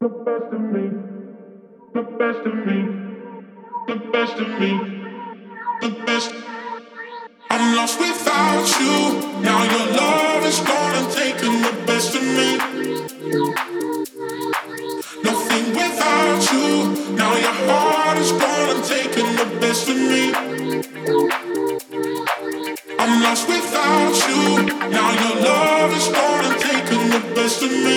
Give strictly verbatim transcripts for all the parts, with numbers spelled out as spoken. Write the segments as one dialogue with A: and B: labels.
A: best of me, the best of me, the best of me, the best. I'm lost without you. Now your love is gone and taking the best of me. Nothing without you. Now your heart is gone and taking the best of me. I'm lost without you. Now your love is gone and taking the best of me.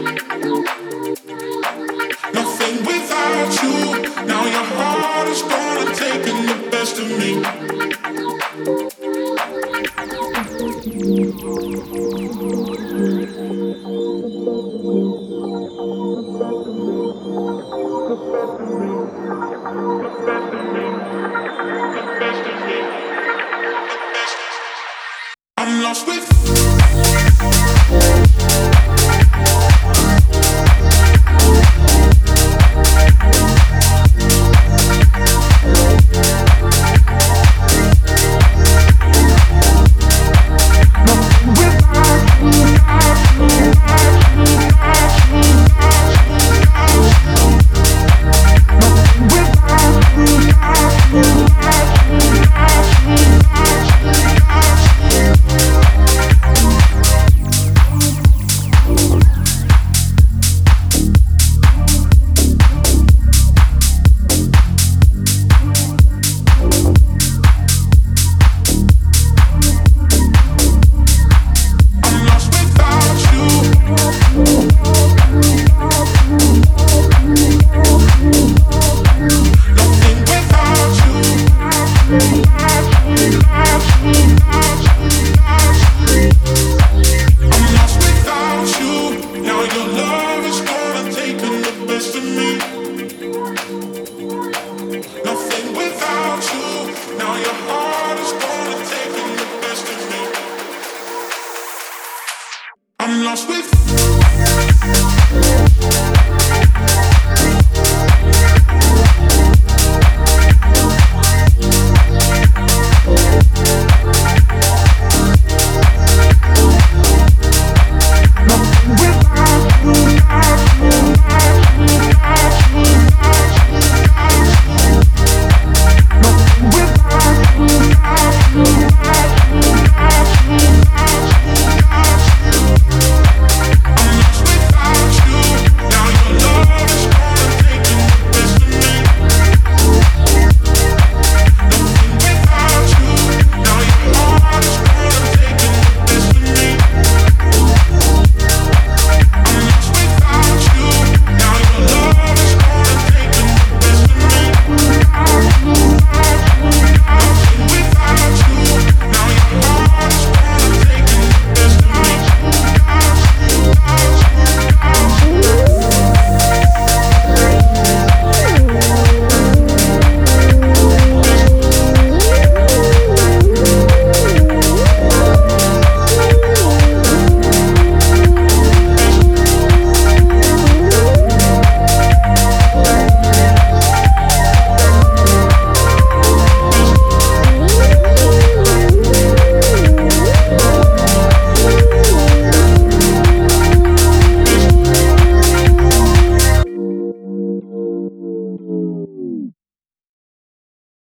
A: Nothing without you. Now your heart is gone and taking the best of me. The best of me, the best of me, the best of me.